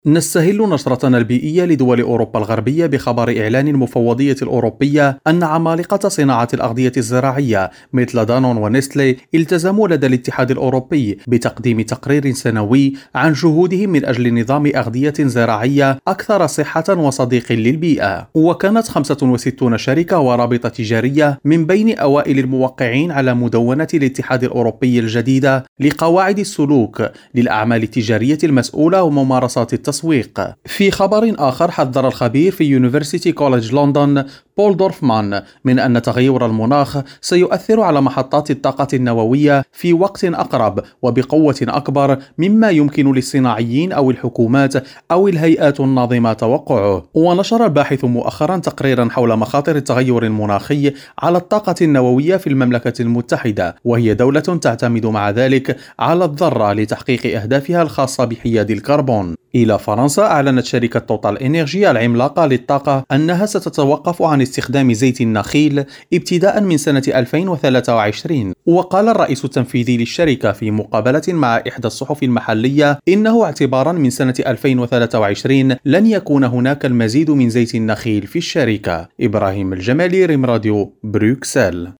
نستهل نشرتنا البيئية لدول أوروبا الغربية بخبر إعلان المفوضية الأوروبية أن عمالقة صناعة الأغذية الزراعية مثل دانون ونستلي التزموا لدى الاتحاد الأوروبي بتقديم تقرير سنوي عن جهودهم من أجل نظام أغذية زراعية أكثر صحة وصديق للبيئة. وكانت 65 شركة ورابطة تجارية من بين أوائل الموقعين على مدونة الاتحاد الأوروبي الجديدة لقواعد السلوك للأعمال التجارية المسؤولة وممارسات التسويق. في خبر آخر، حذر الخبير في يونيفرسيتي كوليدج لندن بول دورفمان من أن تغير المناخ سيؤثر على محطات الطاقة النووية في وقت أقرب وبقوة أكبر مما يمكن للصناعيين أو الحكومات أو الهيئات الناظمة توقعه. ونشر الباحث مؤخرا تقريرا حول مخاطر التغير المناخي على الطاقة النووية في المملكة المتحدة، وهي دولة تعتمد مع ذلك على الذرة لتحقيق أهدافها الخاصة بحياد الكربون. إلى فرنسا، أعلنت شركة توتال إنرجي العملاقة للطاقة أنها ستتوقف عن استخدام زيت النخيل ابتداء من سنة 2023. وقال الرئيس التنفيذي للشركة في مقابلة مع إحدى الصحف المحلية إنه اعتبارا من سنة 2023 لن يكون هناك المزيد من زيت النخيل في الشركة. إبراهيم الجمالي، ريم راديو، بروكسل.